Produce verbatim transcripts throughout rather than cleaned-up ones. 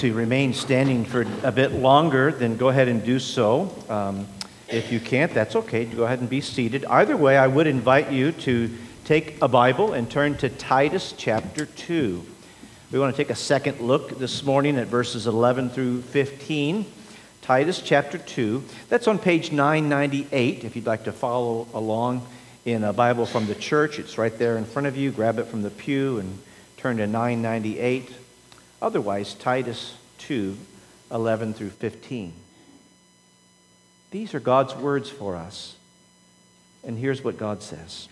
To remain standing for a bit longer, then go ahead and do so. Um, if you can't, that's okay. Go ahead and be seated. Either way, I would invite you to take a Bible and turn to Titus chapter two. We want to take a second look this morning at verses eleven through fifteen. Titus chapter two. That's on page nine ninety-eight. If you'd like to follow along in a Bible from the church, it's right there in front of you. Grab it from the pew and turn to nine ninety-eight. Otherwise, Titus two, eleven through fifteen. These are God's words for us. And here's what God says.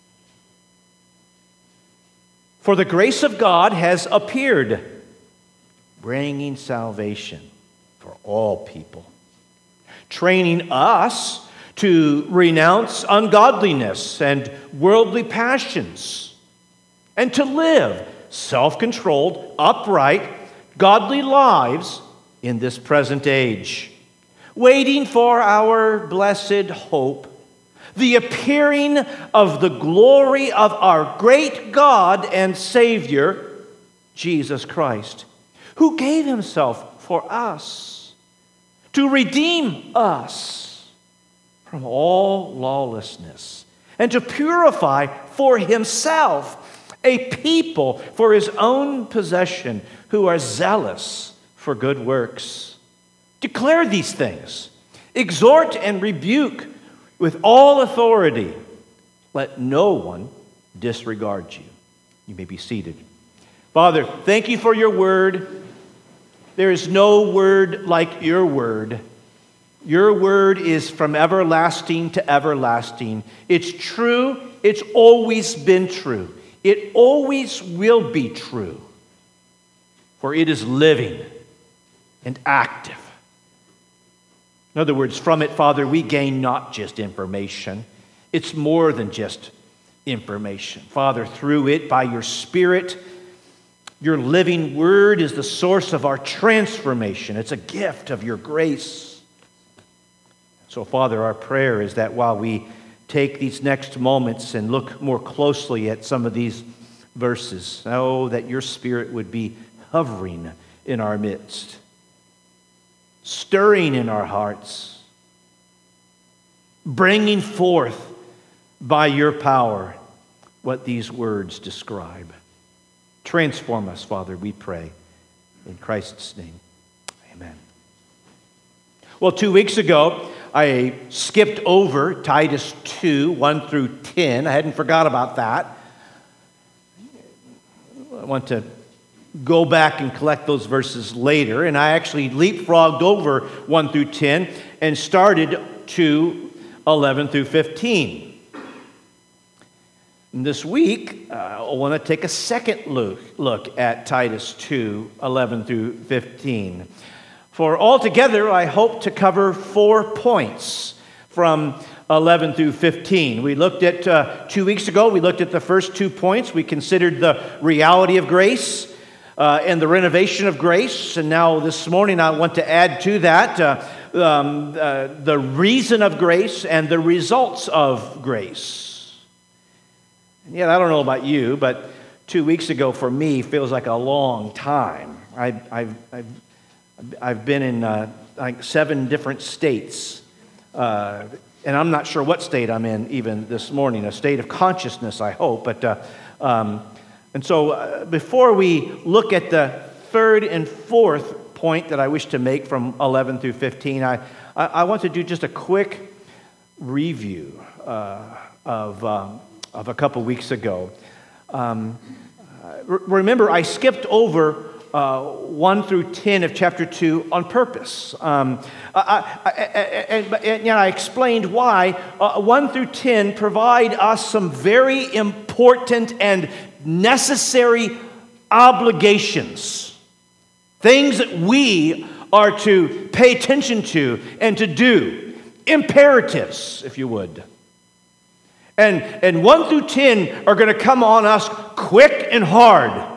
For the grace of God has appeared, bringing salvation for all people, training us to renounce ungodliness and worldly passions, and to live self-controlled, upright, godly lives in this present age, waiting for our blessed hope, the appearing of the glory of our great God and Savior, Jesus Christ, who gave himself for us to redeem us from all lawlessness and to purify for himself a people for his own possession who are zealous for good works. Declare these things. Exhort and rebuke with all authority. Let no one disregard you. You may be seated. Father, thank you for your word. There is no word like your word. Your word is from everlasting to everlasting. It's true. It's always been true. It always will be true, for it is living and active. In other words, from it, Father, we gain not just information. It's more than just information. Father, through it, by your Spirit, your living word is the source of our transformation. It's a gift of your grace. So, Father, our prayer is that while we take these next moments and look more closely at some of these verses, oh, that your Spirit would be hovering in our midst, stirring in our hearts, bringing forth by your power what these words describe. Transform us, Father, we pray. In Christ's name, amen. Well, two weeks ago, I skipped over Titus two, one through ten. I hadn't forgot about that. I want to go back and collect those verses later. And I actually leapfrogged over one through ten and started to eleven through fifteen. And this week, uh, I want to take a second look, look at Titus two, eleven through fifteen. For altogether, I hope to cover four points from eleven through fifteen. We looked at, uh, two weeks ago, we looked at the first two points. We considered the reality of grace uh, and the renovation of grace. And now this morning, I want to add to that uh, um, uh, the reason of grace and the results of grace. And yet, I don't know about you, but two weeks ago for me feels like a long time. I, I've, I've I've been in uh, like seven different states, uh, and I'm not sure what state I'm in even this morning, a state of consciousness, I hope. But uh, um, and so uh, before we look at the third and fourth point that I wish to make from eleven through fifteen, I, I, I want to do just a quick review uh, of, um, of a couple weeks ago. Um, remember, I skipped over Uh, one through ten of chapter two on purpose. Um, I, I, I, and, and you know, I explained why. Uh, one through ten provide us some very important and necessary obligations, things that we are to pay attention to and to do, imperatives, if you would. And, and one through ten are going to come on us quick and hard.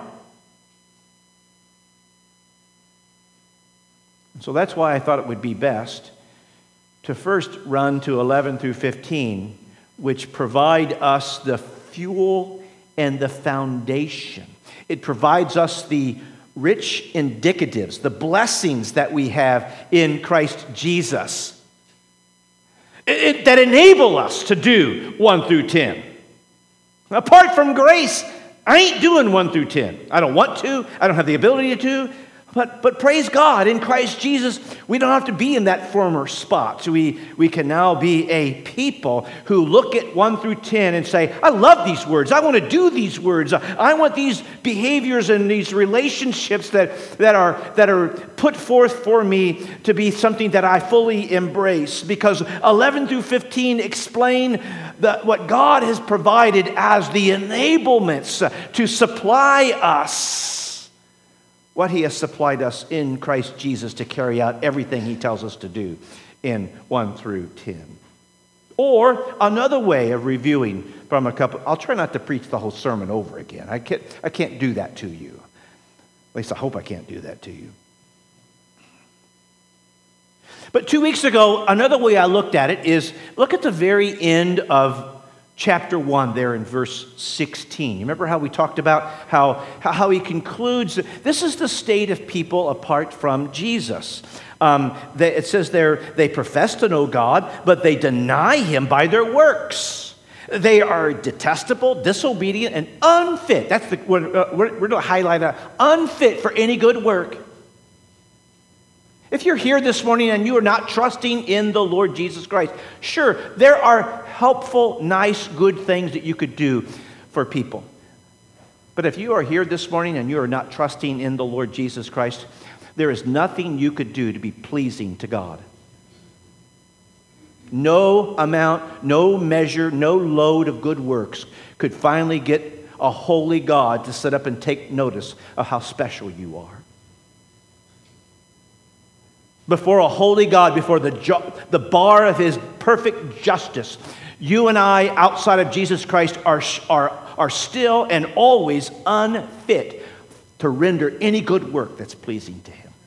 So that's why I thought it would be best to first run to eleven through fifteen, which provide us the fuel and the foundation. It provides us the rich indicatives, the blessings that we have in Christ Jesus, it, it, that enable us to do one through ten. Apart from grace, I ain't doing one through ten. I don't want to. I don't have the ability to. But, but praise God, in Christ Jesus, we don't have to be in that former spot. So we, we can now be a people who look at one through ten and say, I love these words. I want to do these words. I want these behaviors and these relationships that, that, are, that are put forth for me to be something that I fully embrace. Because eleven through fifteen explain the, what God has provided as the enablements to supply us what he has supplied us in Christ Jesus to carry out everything he tells us to do in one through ten. Or another way of reviewing from a couple, I'll try not to preach the whole sermon over again. I can't, I can't do that to you. At least I hope I can't do that to you. But two weeks ago, another way I looked at it is, look at the very end of chapter one there in verse sixteen. You remember how we talked about how, how he concludes, this is the state of people apart from Jesus. Um, they, it says there, they profess to know God, but they deny him by their works. They are detestable, disobedient, and unfit. That's the, we're, we're, we're going to highlight that, unfit for any good work. If you're here this morning and you are not trusting in the Lord Jesus Christ, sure, there are helpful, nice, good things that you could do for people. But if you are here this morning and you are not trusting in the Lord Jesus Christ, there is nothing you could do to be pleasing to God. No amount, no measure, no load of good works could finally get a holy God to sit up and take notice of how special you are. Before a holy God, before the, ju- the bar of his perfect justice, you and I, outside of Jesus Christ, are, are, are still and always unfit to render any good work that's pleasing to him.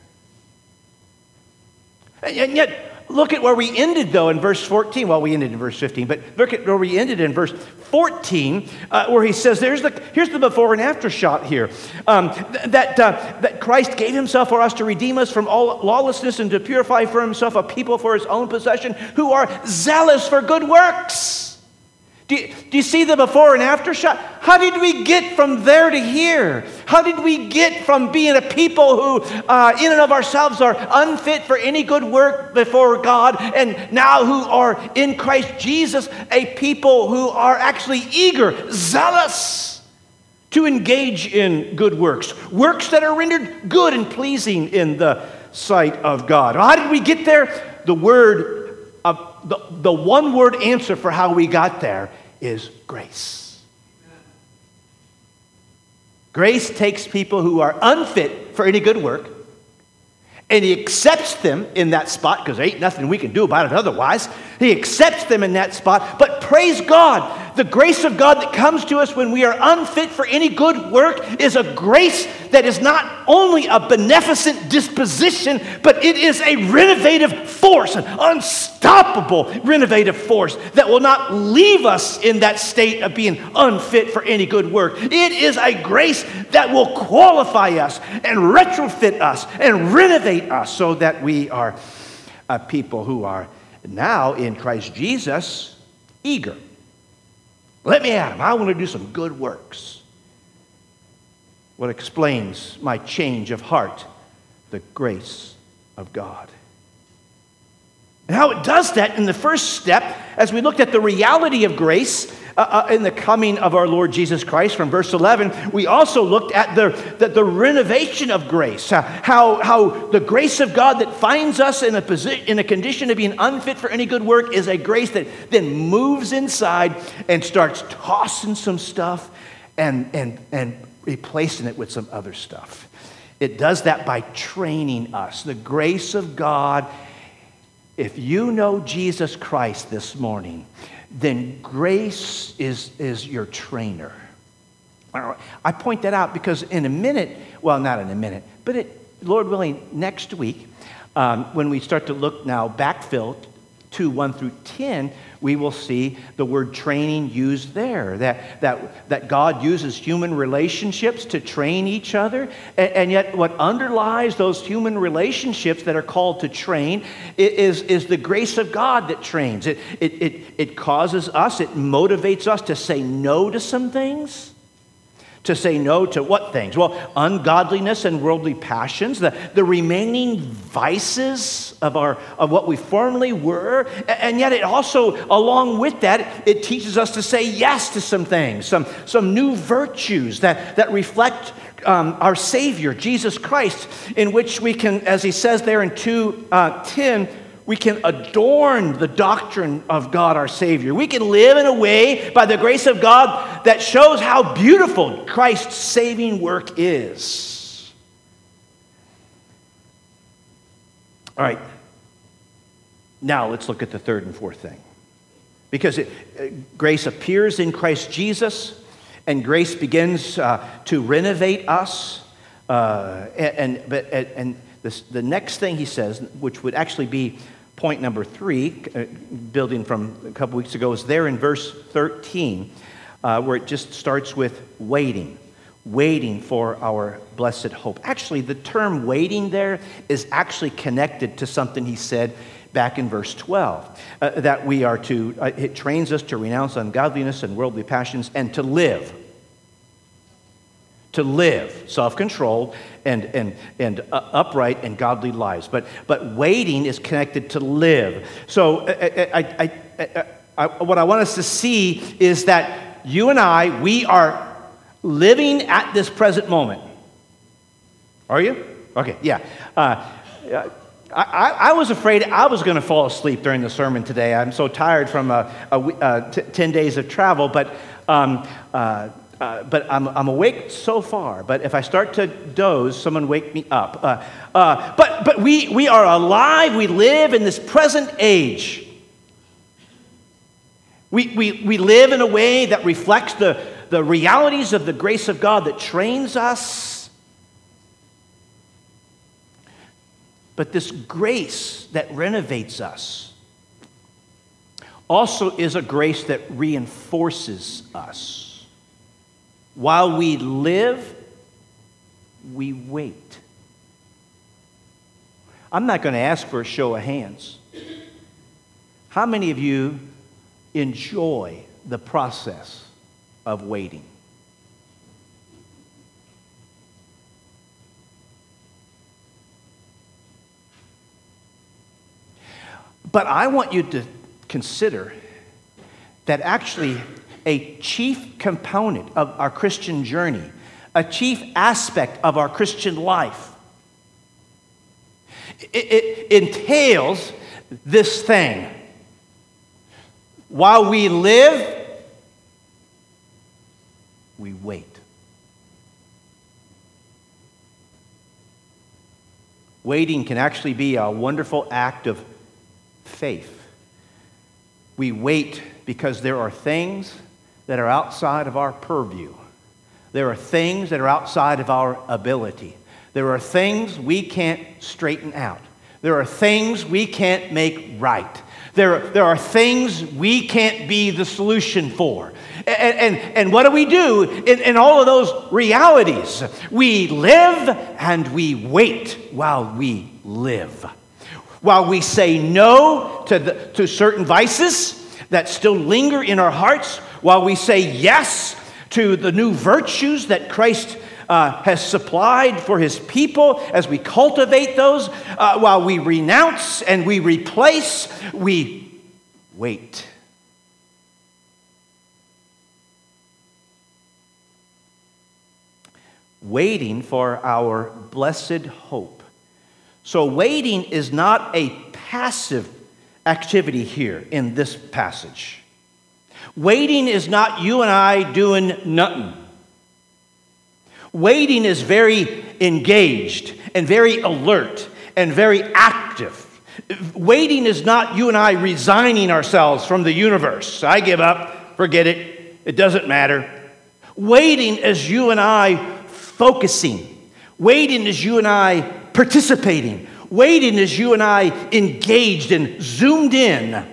And, and yet, look at where we ended, though, in verse fourteen. Well, we ended in verse fifteen, but look at where we ended in verse fourteen, uh, where he says, "There's the here's the before and after shot here. Um, th- that uh, that Christ gave himself for us to redeem us from all lawlessness and to purify for himself a people for his own possession who are zealous for good works." Do you, do you see the before and after shot? How did we get from there to here? How did we get from being a people who, uh, in and of ourselves, are unfit for any good work before God, and now who are in Christ Jesus, a people who are actually eager, zealous to engage in good works, works that are rendered good and pleasing in the sight of God? How did we get there? The word of the, the one word answer for how we got there is grace. Grace takes people who are unfit for any good work, and he accepts them in that spot, because there ain't nothing we can do about it otherwise. He accepts them in that spot. But praise God, the grace of God that comes to us when we are unfit for any good work is a grace that is not only a beneficent disposition, but it is a renovative force, an unstoppable renovative force that will not leave us in that state of being unfit for any good work. It is a grace that will qualify us and retrofit us and renovate us so that we are a people who are now in Christ Jesus eager. Let me at him. I want to do some good works. What explains my change of heart? The grace of God. And how it does that in the first step, as we looked at the reality of grace uh, uh, in the coming of our Lord Jesus Christ from verse eleven, we also looked at the, the, the renovation of grace, uh, how, how the grace of God that finds us in a, posi- in a condition of being unfit for any good work is a grace that then moves inside and starts tossing some stuff and, and, and replacing it with some other stuff. It does that by training us. The grace of God. If you know Jesus Christ this morning, then grace is, is your trainer. I point that out because in a minute, well, not in a minute, but it, Lord willing, next week, um, when we start to look now, backfill two, one through ten, we will see the word training used there, that, that, that God uses human relationships to train each other, and, and yet what underlies those human relationships that are called to train is, is the grace of God that trains. It, it, it, it causes us, it motivates us to say no to some things. To say no to what things? Well, ungodliness and worldly passions, the, the remaining vices of, our, of what we formerly were. And yet it also, along with that, it teaches us to say yes to some things, some, some new virtues that, that reflect um, our Savior, Jesus Christ, in which we can, as he says there in two ten, we can adorn the doctrine of God our Savior. We can live in a way, by the grace of God, that shows how beautiful Christ's saving work is. All right. Now let's look at the third and fourth thing. Because it, uh, grace appears in Christ Jesus, and grace begins uh, to renovate us. Uh, and and, but, and this, the next thing he says, which would actually be point number three, uh, building from a couple weeks ago, is there in verse thirteen, uh, where it just starts with waiting. Waiting for our blessed hope. Actually, the term waiting there is actually connected to something he said back in verse twelve, uh, that we are to, uh, it trains us to renounce ungodliness and worldly passions and to live. To live self-controlled and, and, and uh, upright and godly lives. But, but waiting is connected to live. So I, I, I, I, I, what I want us to see is that you and I, we are living at this present moment. Are you? Okay, yeah. Uh, I, I was afraid I was going to fall asleep during the sermon today. I'm so tired from a, a, a t- ten days of travel, but um, uh, uh, but I'm, I'm awake so far. But if I start to doze, someone wake me up. Uh, uh, but but we we are alive. We live in this present age. We we we live in a way that reflects the the realities of the grace of God that trains us. But this grace that renovates us also is a grace that reinforces us. While we live, we wait. I'm not going to ask for a show of hands. How many of you enjoy the process of waiting? But I want you to consider that actually a chief component of our Christian journey, a chief aspect of our Christian life, it, it entails this thing. While we live, we wait. Waiting can actually be a wonderful act of faith. We wait because there are things that are outside of our purview. There are things that are outside of our ability. There are things we can't straighten out. There are things we can't make right. There, there are things we can't be the solution for. And, and, and what do we do in, in all of those realities? We live and we wait while we live. While we say no to, the, to certain vices that still linger in our hearts, while we say yes to the new virtues that Christ uh, has supplied for his people, as we cultivate those, uh, while we renounce and we replace, we wait. Waiting for our blessed hope. So waiting is not a passive activity here in this passage. Waiting is not you and I doing nothing. Waiting is very engaged and very alert and very active. Waiting is not you and I resigning ourselves from the universe. I give up, forget it, it doesn't matter. Waiting is you and I focusing. Waiting is you and I participating. waiting as you and I engaged and zoomed in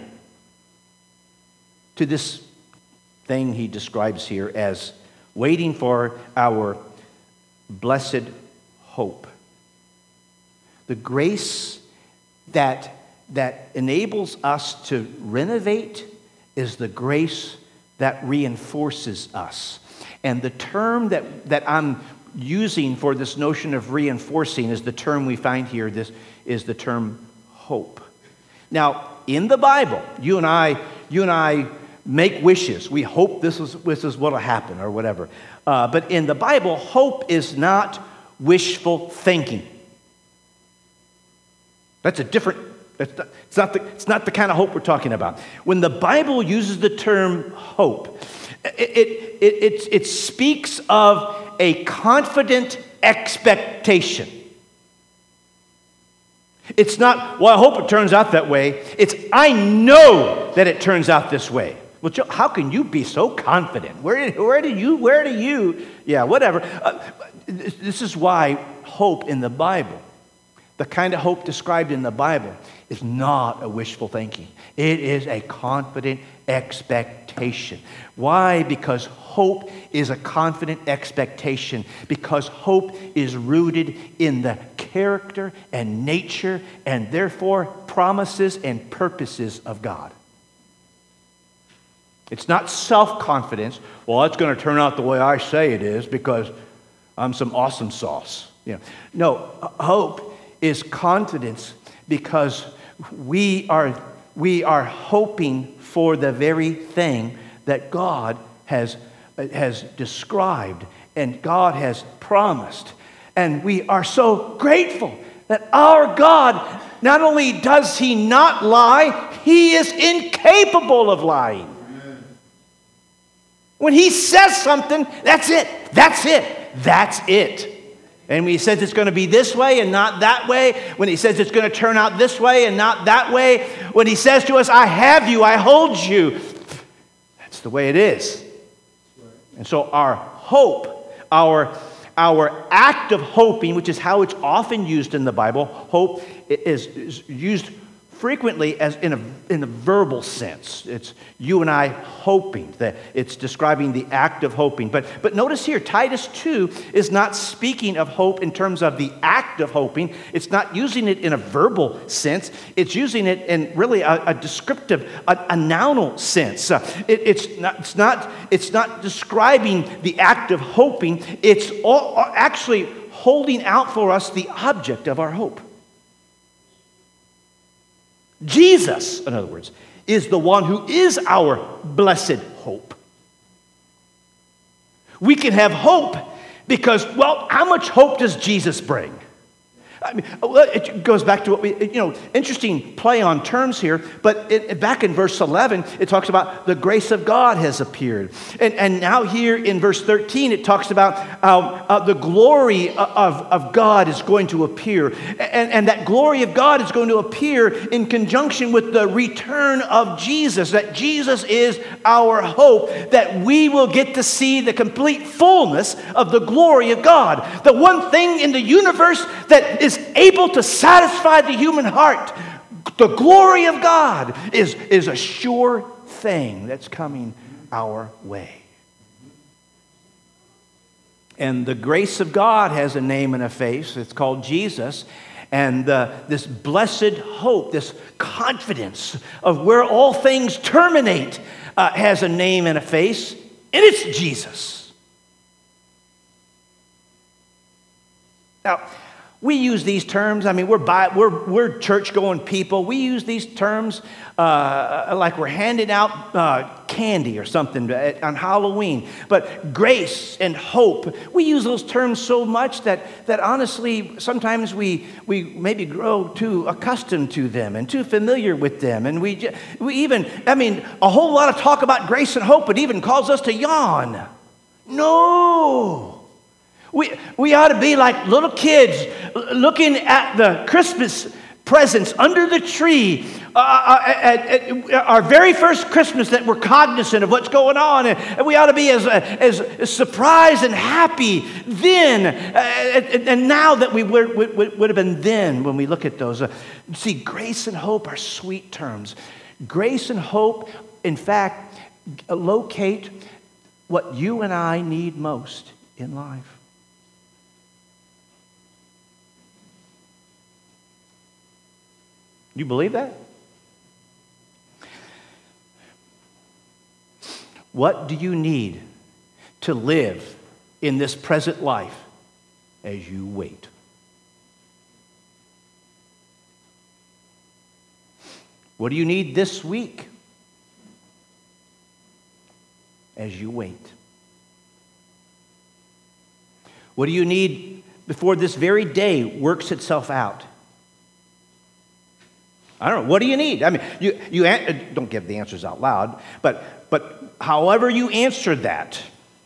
to this thing he describes here as waiting for our blessed hope. The grace that, that enables us to renovate is the grace that reinforces us. And the term that, that I'm using for this notion of reinforcing is the term we find here. This is the term hope. Now, in the Bible, you and I, you and I make wishes. We hope this is, this is what will happen or whatever. Uh, but in the Bible, hope is not wishful thinking. That's a different, that's not, it's, not the, it's not the kind of hope we're talking about. When the Bible uses the term hope, it, it, it, it, it speaks of a confident expectation. It's not, well, I hope it turns out that way. It's, I know that it turns out this way. Well, Joe, how can you be so confident? Where, where do you, where do you, yeah, whatever. Uh, this is why hope in the Bible, the kind of hope described in the Bible, is not a wishful thinking. It is a confident expectation. Why? Because hope is a confident expectation. Because hope is rooted in the character and nature and therefore promises and purposes of God. It's not self-confidence. Well, it's going to turn out the way I say it is because I'm some awesome sauce. You know. No, hope is confidence because we are, we are hoping for the very thing that God has, has described and God has promised. And we are so grateful that our God, not only does He not lie, He is incapable of lying. When He says something, that's it. That's it. That's it. And when He says it's going to be this way and not that way, when He says it's going to turn out this way and not that way, when He says to us, I have you, I hold you, that's the way it is. And so our hope, our, our act of hoping, which is how it's often used in the Bible, hope is, is used frequently as in a in a verbal sense. It's you and I hoping. That it's describing the act of hoping. But but notice here, Titus two is not speaking of hope in terms of the act of hoping. It's not using it in a verbal sense. It's using it in really a, a descriptive, a, a nounal sense. Uh, it, it's not it's not it's not describing the act of hoping. It's all, actually holding out for us the object of our hope. Jesus, in other words, is the one who is our blessed hope. We can have hope because, well, how much hope does Jesus bring? I mean, it goes back to what we, you know, interesting play on terms here, but it, back in verse eleven, it talks about the grace of God has appeared. And, and now here in verse thirteen, it talks about uh, uh, the glory of, of God is going to appear. And, and that glory of God is going to appear in conjunction with the return of Jesus, that Jesus is our hope, that we will get to see the complete fullness of the glory of God. The one thing in the universe that is is able to satisfy the human heart. The glory of God is, is a sure thing that's coming our way. And the grace of God has a name and a face. It's called Jesus. And uh, this blessed hope, this confidence of where all things terminate uh, has a name and a face, and it's Jesus. Now, we use these terms. I mean, we're by, we're we're church-going people. We use these terms uh, like we're handing out uh, candy or something on Halloween. But grace and hope, we use those terms so much that that honestly, sometimes we we maybe grow too accustomed to them and too familiar with them, and we we even, I mean, a whole lot of talk about grace and hope. It even calls us to yawn. No. We, we ought to be like little kids looking at the Christmas presence under the tree, uh, at, at our very first Christmas, that we're cognizant of what's going on, and we ought to be as, as, as surprised and happy then, uh, and now that we would, would, would have been then when we look at those. Uh, see, grace and hope are sweet terms. Grace and hope, in fact, locate what you and I need most in life. You believe that? What do you need to live in this present life as you wait? What do you need this week as you wait? What do you need before this very day works itself out? I don't know. What do you need? I mean, you, you don't give the answers out loud, but, but however you answer that,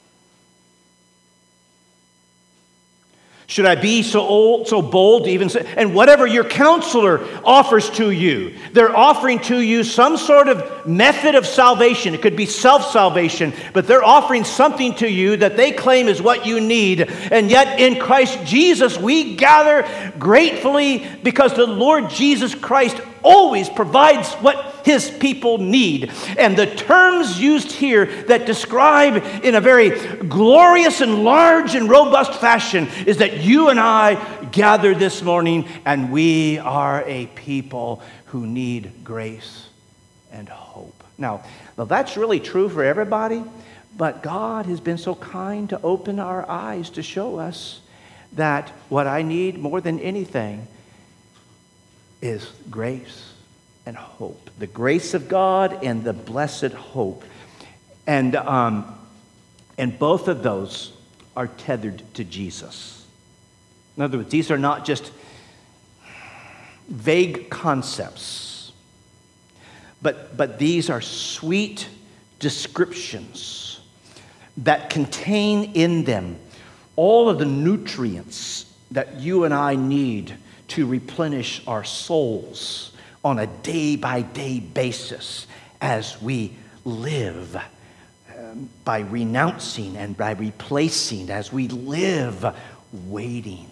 should I be so old, so bold to even say, and whatever your counselor offers to you, they're offering to you some sort of method of salvation. It could be self-salvation, but they're offering something to you that they claim is what you need. And yet in Christ Jesus, we gather gratefully because the Lord Jesus Christ always provides what his people need. And the terms used here that describe in a very glorious and large and robust fashion is that you and I gather this morning, and we are a people who need grace and hope. Now, now that's really true for everybody, but God has been so kind to open our eyes to show us that what I need more than anything is grace and hope. The grace of God and the blessed hope. And, um, and both of those are tethered to Jesus. In other words, these are not just vague concepts, but, but these are sweet descriptions that contain in them all of the nutrients that you and I need to replenish our souls on a day-by-day basis as we live um, by renouncing and by replacing, as we live waiting.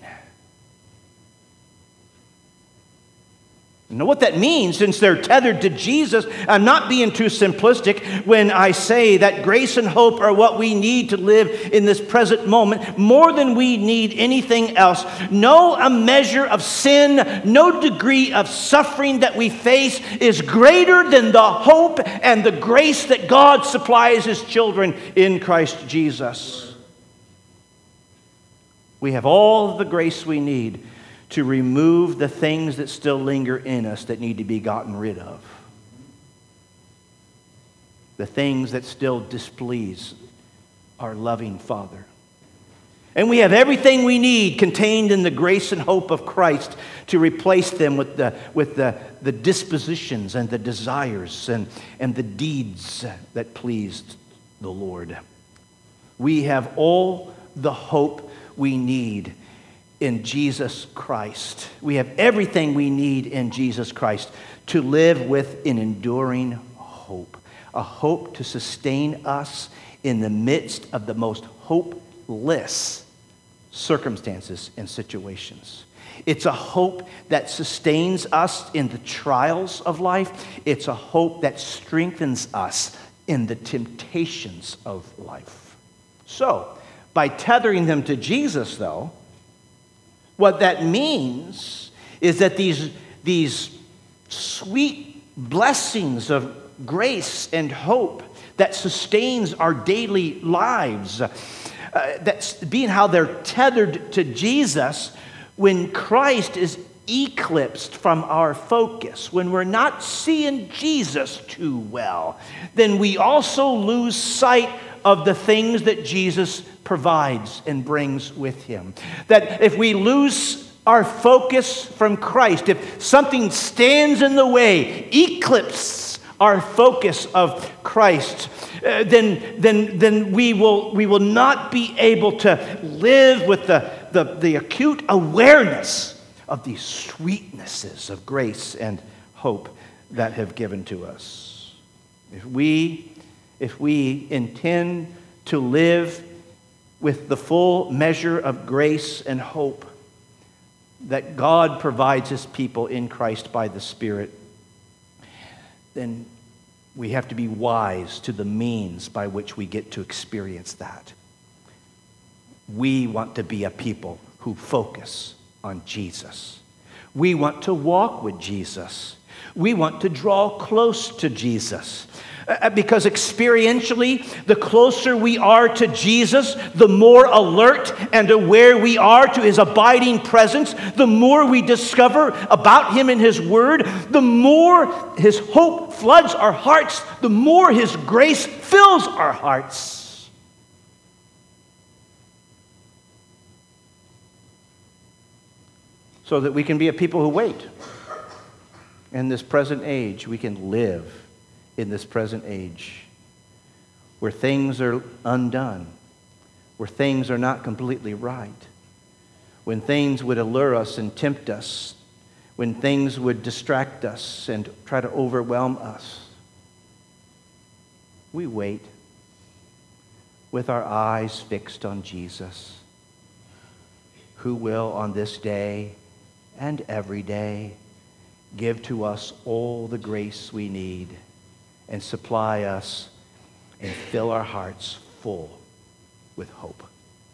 You know what that means, since they're tethered to Jesus? I'm not being too simplistic when I say that grace and hope are what we need to live in this present moment more than we need anything else. No a measure of sin, no degree of suffering that we face is greater than the hope and the grace that God supplies his children in Christ Jesus. We have all the grace we need to remove the things that still linger in us that need to be gotten rid of. The things that still displease our loving Father. And we have everything we need contained in the grace and hope of Christ to replace them with the, with the, the dispositions and the desires and, and the deeds that pleased the Lord. We have all the hope we need in Jesus Christ. We have everything we need in Jesus Christ to live with an enduring hope. A hope to sustain us in the midst of the most hopeless circumstances and situations. It's a hope that sustains us in the trials of life. It's a hope that strengthens us in the temptations of life. So, by tethering them to Jesus, though, what that means is that these, these sweet blessings of grace and hope that sustains our daily lives, uh, that's being how they're tethered to Jesus, when Christ is eclipsed from our focus, when we're not seeing Jesus too well, then we also lose sight of the things that Jesus provides and brings with him. That if we lose our focus from Christ, if something stands in the way, eclipses our focus of Christ, uh, then, then, then we will, we will not be able to live with the, the, the acute awareness of these sweetnesses of grace and hope that have given to us. If we, if we intend to live with the full measure of grace and hope that God provides his people in Christ by the Spirit, then we have to be wise to the means by which we get to experience that. We want to be a people who focus on Jesus. We want to walk with Jesus. We want to draw close to Jesus. Uh, because experientially, the closer we are to Jesus, the more alert and aware we are to his abiding presence, the more we discover about him in his word, the more his hope floods our hearts, the more his grace fills our hearts. So that we can be a people who wait. In this present age, we can live in this present age where things are undone, where things are not completely right, when things would allure us and tempt us, when things would distract us and try to overwhelm us. We wait with our eyes fixed on Jesus, who will on this day and every day give to us all the grace we need and supply us and fill our hearts full with hope.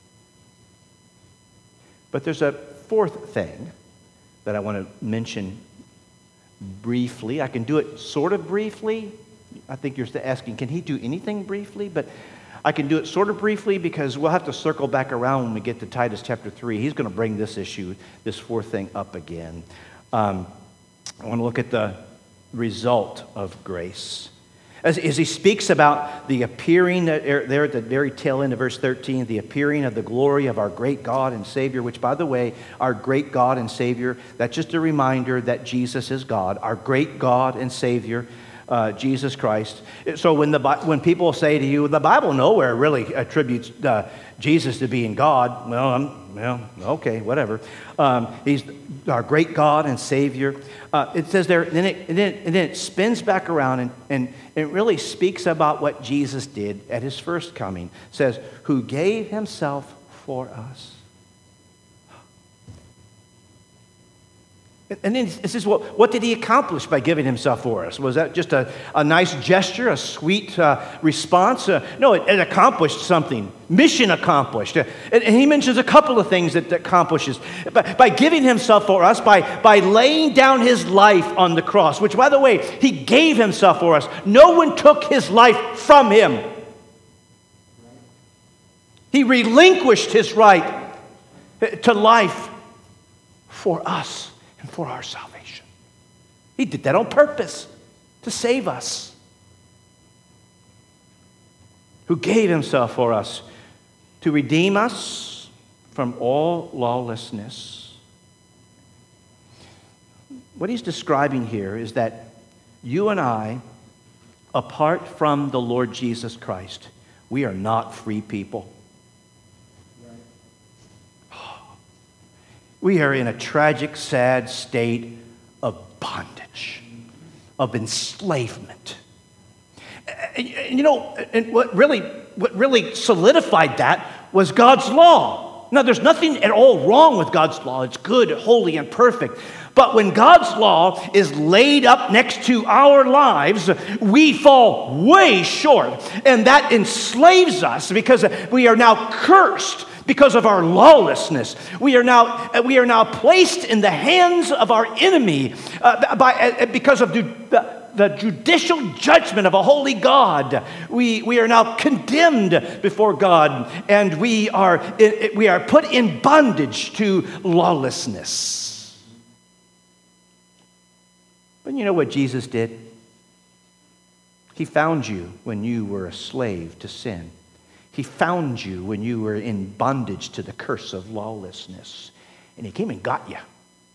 But there's a fourth thing that I want to mention briefly. I can do it sort of briefly. I think you're asking, can he do anything briefly? But I can do it sort of briefly because we'll have to circle back around when we get to Titus chapter three. He's going to bring this issue, this fourth thing up again. Um, I want to look at the result of grace. As, as he speaks about the appearing, there at the very tail end of verse thirteen, the appearing of the glory of our great God and Savior, which, by the way, our great God and Savior, that's just a reminder that Jesus is God, our great God and Savior, uh, Jesus Christ. So when the when people say to you, the Bible nowhere really attributes uh, Jesus to being God, well, I'm, well, okay, whatever. Um, he's our great God and Savior. Uh, it says there, and then it, and then, and then it spins back around and, and it really speaks about what Jesus did at his first coming. It says, who gave himself for us. And then it says, well, what did he accomplish by giving himself for us? Was that just a, a nice gesture, a sweet uh, response? Uh, no, it, it accomplished something. Mission accomplished. Uh, and, and he mentions a couple of things that, that accomplishes. By, by giving himself for us, by, by laying down his life on the cross, which, by the way, he gave himself for us. No one took his life from him. He relinquished his right to life for us. And for our salvation. He did that on purpose to save us. Who gave himself for us to redeem us from all lawlessness. What he's describing here is that you and I, apart from the Lord Jesus Christ, we are not free people. We are in a tragic, sad state of bondage, of enslavement. And, you know, and what really, what really solidified that was God's law. Now, there's nothing at all wrong with God's law. It's good, holy, and perfect. But when God's law is laid up next to our lives, we fall way short. And that enslaves us because we are now cursed. Because of our lawlessness, we are now we are now placed in the hands of our enemy uh, by uh, because of the, the, the judicial judgment of a holy God. We we are now condemned before God, and we are we are put in bondage to lawlessness. But you know what Jesus did? He found you when you were a slave to sin. He found you when you were in bondage to the curse of lawlessness. And he came and got you.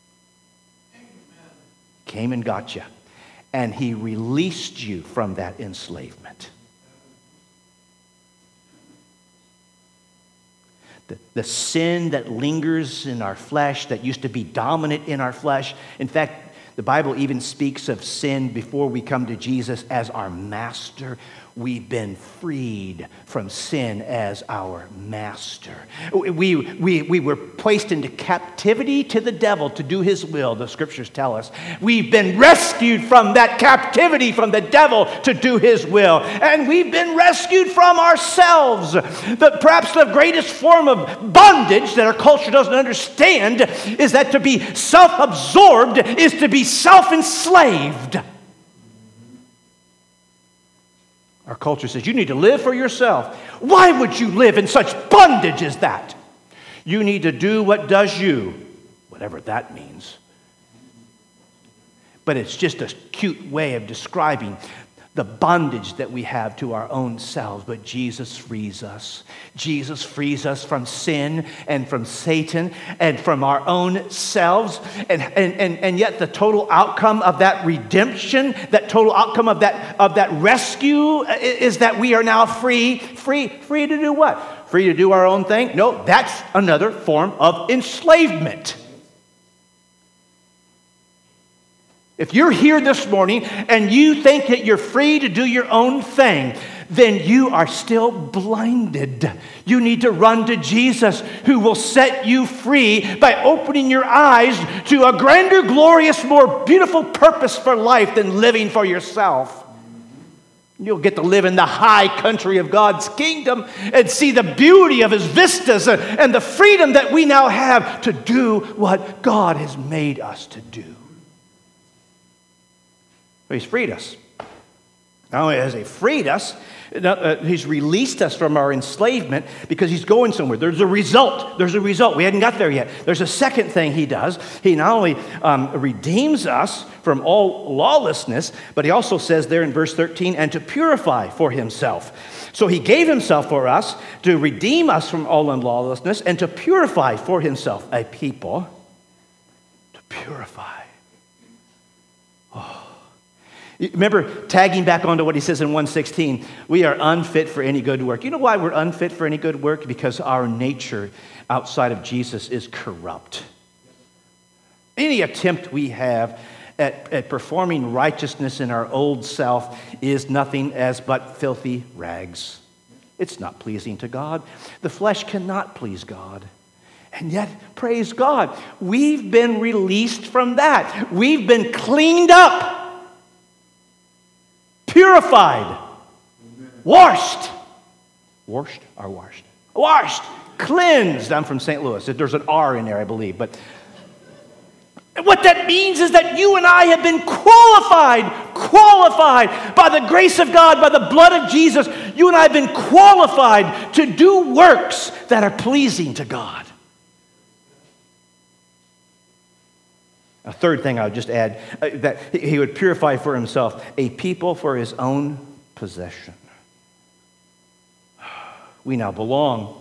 Came and got you. And he released you from that enslavement. the, the sin that lingers in our flesh, that used to be dominant in our flesh. In fact, the Bible even speaks of sin before we come to Jesus as our master. We've been freed from sin as our master. We, we, we were placed into captivity to the devil to do his will, the scriptures tell us. We've been rescued from that captivity from the devil to do his will. And we've been rescued from ourselves. The, perhaps the greatest form of bondage that our culture doesn't understand is that to be self-absorbed is to be self-enslaved. Our culture says, you need to live for yourself. Why would you live in such bondage as that? You need to do what does you, whatever that means. But it's just a cute way of describing the bondage that we have to our own selves. But Jesus frees us. Jesus frees us from sin and from Satan and from our own selves. And, and, and, and yet the total outcome of that redemption, that total outcome of that, of that rescue is that we are now free. Free, free to do what? Free to do our own thing? No, that's another form of enslavement. If you're here this morning and you think that you're free to do your own thing, then you are still blinded. You need to run to Jesus, who will set you free by opening your eyes to a grander, glorious, more beautiful purpose for life than living for yourself. You'll get to live in the high country of God's kingdom and see the beauty of his vistas and the freedom that we now have to do what God has made us to do. He's freed us. Not only has he freed us, he's released us from our enslavement because he's going somewhere. There's a result. There's a result. We hadn't got there yet. There's a second thing he does. He not only um, redeems us from all lawlessness, but he also says there in verse thirteen, and to purify for himself. So he gave himself for us to redeem us from all unlawlessness and to purify for himself a people. To purify. Oh. Remember, tagging back onto what he says in one sixteen, we are unfit for any good work. You know why we're unfit for any good work? Because our nature outside of Jesus is corrupt. Any attempt we have at, at performing righteousness in our old self is nothing as but filthy rags. It's not pleasing to God. The flesh cannot please God. And yet, praise God, we've been released from that. We've been cleaned up. Purified, washed, washed or washed, washed, cleansed. I'm from Saint Louis. There's an R in there, I believe. But what that means is that you and I have been qualified, qualified by the grace of God, by the blood of Jesus. You and I have been qualified to do works that are pleasing to God. A third thing I would just add, uh, that he would purify for himself a people for his own possession. We now belong.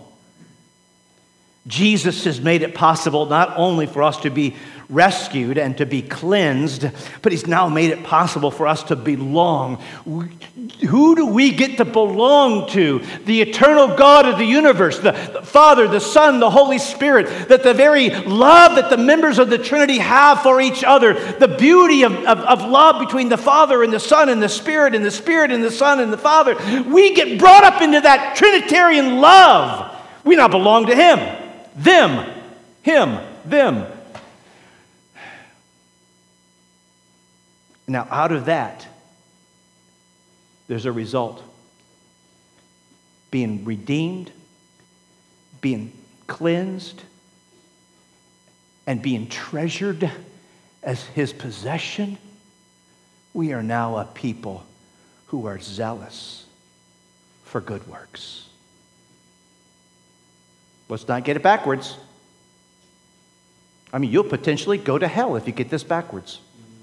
Jesus has made it possible not only for us to be rescued and to be cleansed, but he's now made it possible for us to belong. Who do we get to belong to? The eternal God of the universe, the, the Father, the Son, the Holy Spirit, that the very love that the members of the Trinity have for each other, the beauty of, of, of love between the Father and the Son and the Spirit and the Spirit and the Son and the Father, we get brought up into that Trinitarian love. We now belong to him, them, him, them. Now, out of that, there's a result. Being redeemed, being cleansed, and being treasured as his possession, we are now a people who are zealous for good works. Let's not get it backwards. I mean, you'll potentially go to hell if you get this backwards.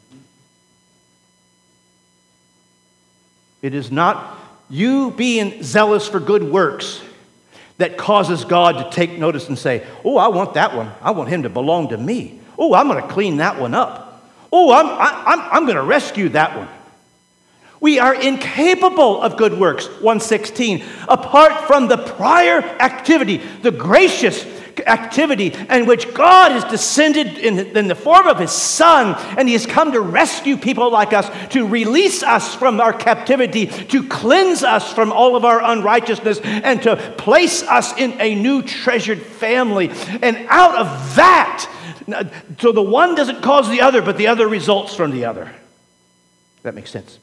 It is not you being zealous for good works that causes God to take notice and say, oh, I want that one. I want him to belong to me. Oh, I'm going to clean that one up. Oh, I'm, I, I'm, I'm going to rescue that one. We are incapable of good works, one sixteen, apart from the prior activity, the gracious activity in which God has descended in, in the form of his Son, and he has come to rescue people like us, to release us from our captivity, to cleanse us from all of our unrighteousness, and to place us in a new treasured family. And out of that, so the one doesn't cause the other, but the other results from the other. That makes sense.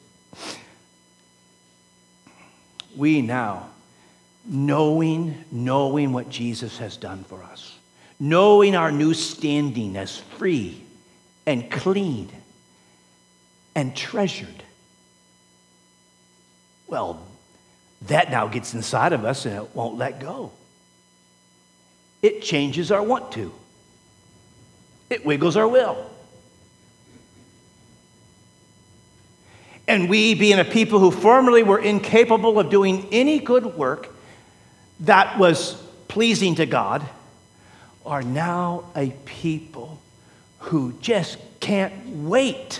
We now, knowing, knowing what Jesus has done for us, knowing our new standing as free and clean and treasured, well, that now gets inside of us and it won't let go. It changes our want to. It wiggles our will. And we, being a people who formerly were incapable of doing any good work that was pleasing to God, are now a people who just can't wait.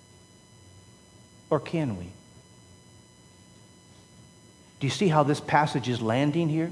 Or can we? Do you see how this passage is landing here?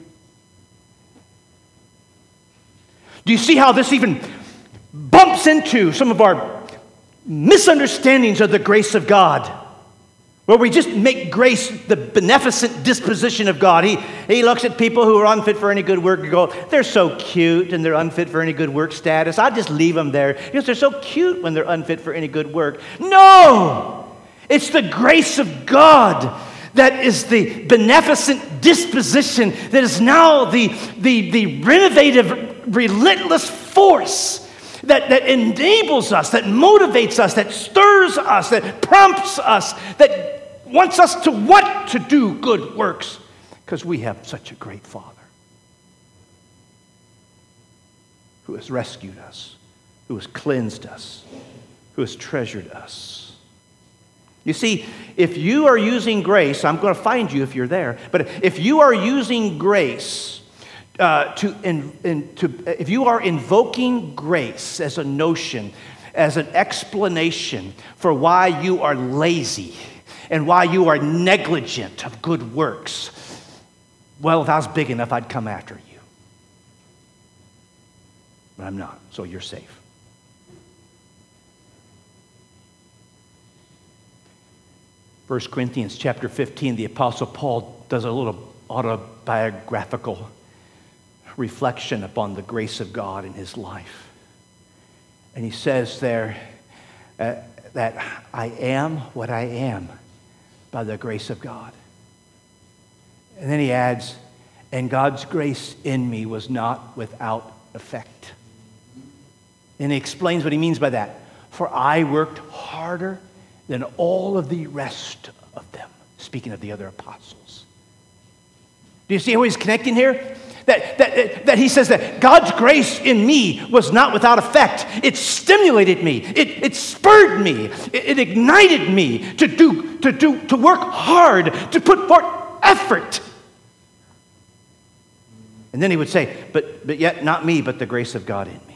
Do you see how this even bumps into some of our misunderstandings of the grace of God? Where we just make grace the beneficent disposition of God. He, he looks at people who are unfit for any good work and go, they're so cute and they're unfit for any good work status. I'll just leave them there because they're so cute when they're unfit for any good work. No! It's the grace of God that is the beneficent disposition that is now the, the, the renovative, relentless force That, that enables us, that motivates us, that stirs us, that prompts us, that wants us to want to do good works because we have such a great Father who has rescued us, who has cleansed us, who has treasured us. You see, if you are using grace, I'm going to find you if you're there, but if you are using grace Uh, to, in, in, to, if you are invoking grace as a notion, as an explanation for why you are lazy and why you are negligent of good works, well, if I was big enough, I'd come after you. But I'm not, so you're safe. First Corinthians chapter fifteen, the Apostle Paul does a little autobiographical reflection upon the grace of God in his life. And he says there uh, that I am what I am by the grace of God. And then he adds, and God's grace in me was not without effect. And he explains what he means by that. For I worked harder than all of the rest of them. Speaking of the other apostles. Do you see how he's connecting here? That, that, that he says that God's grace in me was not without effect. It stimulated me. It, it spurred me. It, it ignited me to do, to do, to work hard, to put forth effort. And then he would say, but, but yet not me, but the grace of God in me.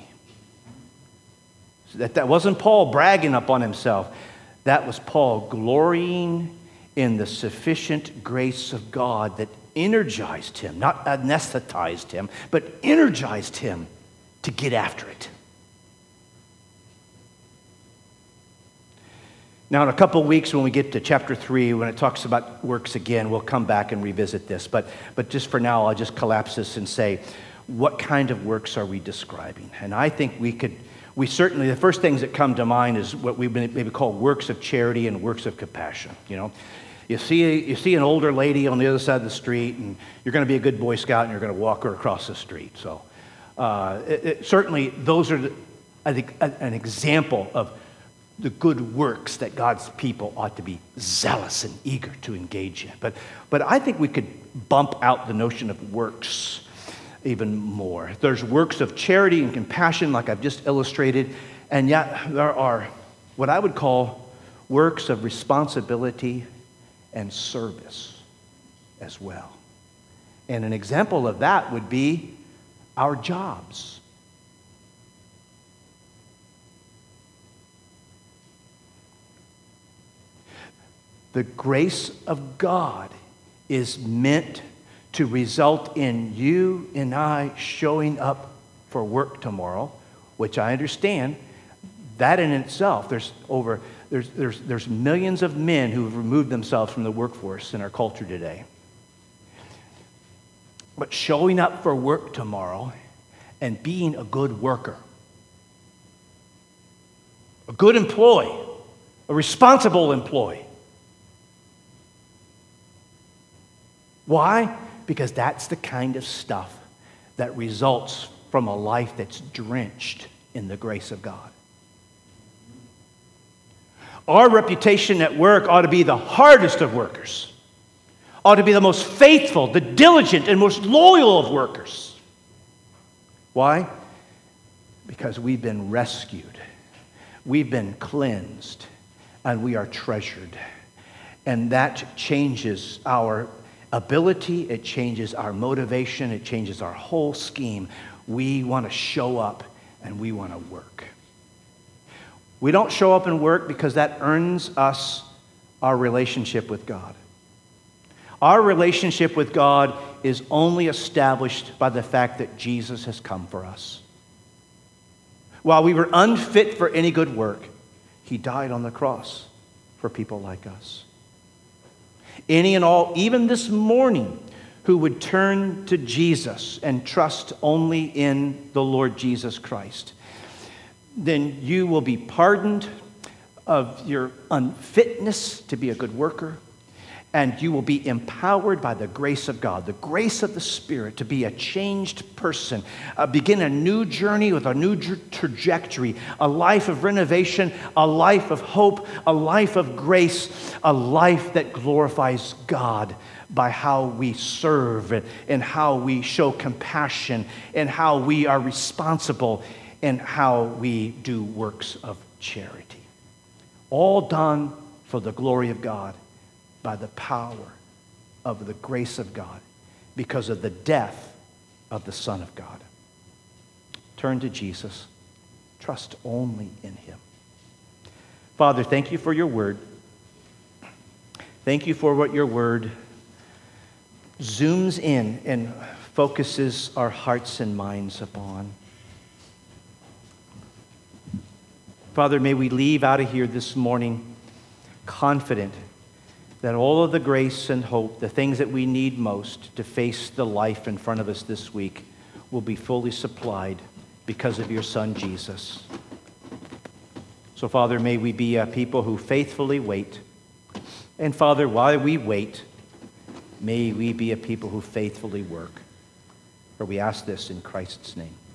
So that, that wasn't Paul bragging upon himself. That was Paul glorying in the sufficient grace of God that energized him, not anesthetized him, but energized him to get after it. Now, in a couple of weeks, when we get to chapter three, when it talks about works again, we'll come back and revisit this. But, but just for now, I'll just collapse this and say, what kind of works are we describing? And I think we could, we certainly, the first things that come to mind is what we maybe call works of charity and works of compassion, you know. You see, you see an older lady on the other side of the street, and you're going to be a good Boy Scout, and you're going to walk her across the street. So uh, it, it, certainly those are, the, I think, an example of the good works that God's people ought to be zealous and eager to engage in. But, but I think we could bump out the notion of works even more. There's works of charity and compassion, like I've just illustrated, and yet there are what I would call works of responsibility and service as well. And an example of that would be our jobs. The grace of God is meant to result in you and I showing up for work tomorrow, which I understand. That in itself, there's over there's there's there's millions of men who have removed themselves from the workforce in our culture today. But showing up for work tomorrow and being a good worker, a good employee, a responsible employee. Why? Because that's the kind of stuff that results from a life that's drenched in the grace of God. Our reputation at work ought to be the hardest of workers, ought to be the most faithful, the diligent, and most loyal of workers. Why? Because we've been rescued, we've been cleansed, and we are treasured. And that changes our ability, it changes our motivation, it changes our whole scheme. We want to show up and we want to work. We don't show up and work because that earns us our relationship with God. Our relationship with God is only established by the fact that Jesus has come for us. While we were unfit for any good work, he died on the cross for people like us. Any and all, even this morning, who would turn to Jesus and trust only in the Lord Jesus Christ, then you will be pardoned of your unfitness to be a good worker, and you will be empowered by the grace of God, the grace of the Spirit, to be a changed person, uh, begin a new journey with a new tra- trajectory, a life of renovation, a life of hope, a life of grace, a life that glorifies God by how we serve and, and how we show compassion and how we are responsible and how we do works of charity. All done for the glory of God by the power of the grace of God because of the death of the Son of God. Turn to Jesus. Trust only in him. Father, thank you for your word. Thank you for what your word zooms in and focuses our hearts and minds upon. Father, may we leave out of here this morning confident that all of the grace and hope, the things that we need most to face the life in front of us this week, will be fully supplied because of your Son, Jesus. So, Father, may we be a people who faithfully wait. And, Father, while we wait, may we be a people who faithfully work. For we ask this in Christ's name.